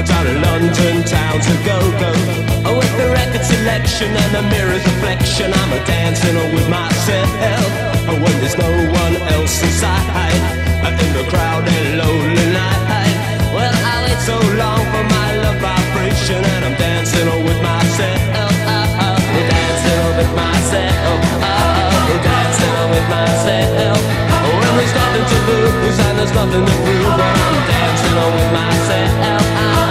down in London town to go-go. With the record selection and the mirror's reflection, I'm a dancing with myself. When there's no one else inside, in the crowded lonely night. Well, I wait so long for my love vibration, and I'm dancing with myself. Dancing with myself. Dancing with myself. When there's nothing to lose and there's nothing to prove, but I'm dancing with myself.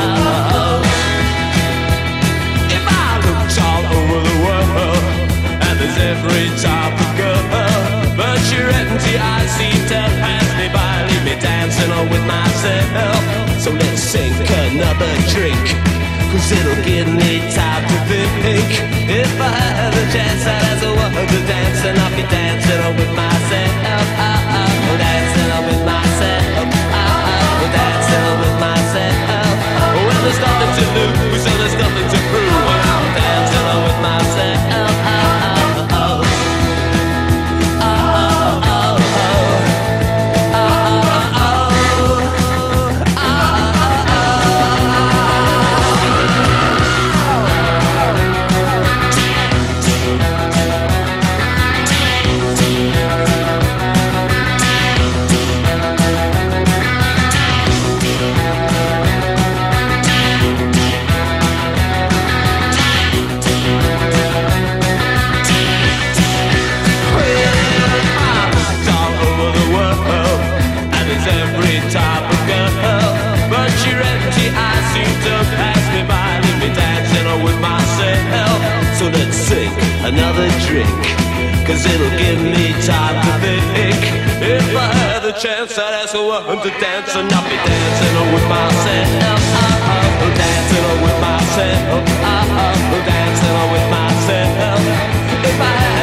If I looked all over the world, and there's every type of girl, but you're empty, I seem to pass me by, leave me dancing with myself. So let's sink another drink, 'cause it'll give me time to think. If I had the chance, I'd ask the world to dance, and I'll be dancing with myself. Dancing with myself. Dancing with myself. When there's nothing to lose and there's nothing to prove, and I'm dancing with myself. Another drink, 'cause it'll give me time to think. If I had the chance, I'd ask a woman to dance, and I'll be dancing with myself. Dancing with myself. Dancing with myself. If I had